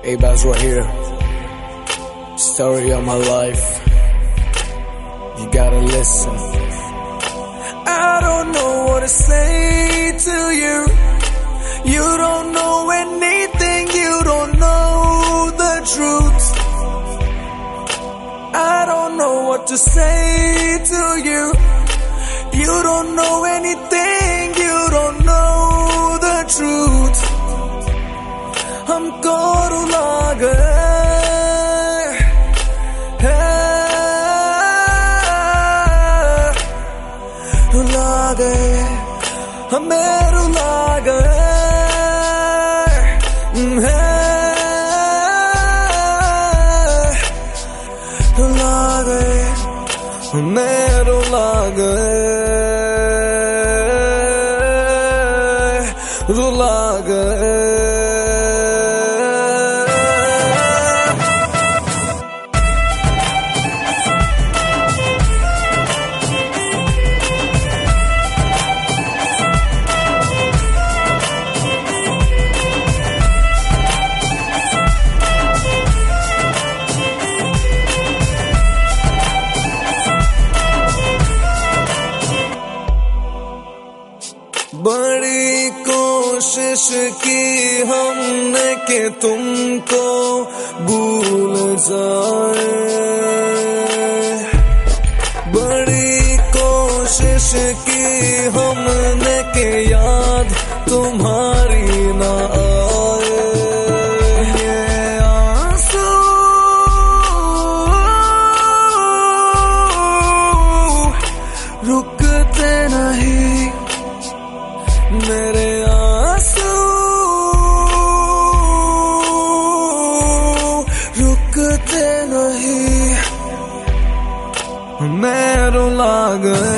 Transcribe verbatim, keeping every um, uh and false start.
A-Bass right here. Story of my life. You gotta listen. I don't know what to say to you. You don't know anything. You don't know the truth. I don't know what to say to you. You don't know anything. You don't know the truth. हमको रुला गए, रुला गए, हमें रुला गए, रुला गए, हमें रुला गए, रुला गए। बड़ी कोशिश की हमने कि तुमको भूल जाए, बड़ी कोशिश की हमने कि याद तुम्हारी ना आए। ये आंसू रुकते नहीं, मेरे आंसू रुकते नहीं, मैं रुला गया।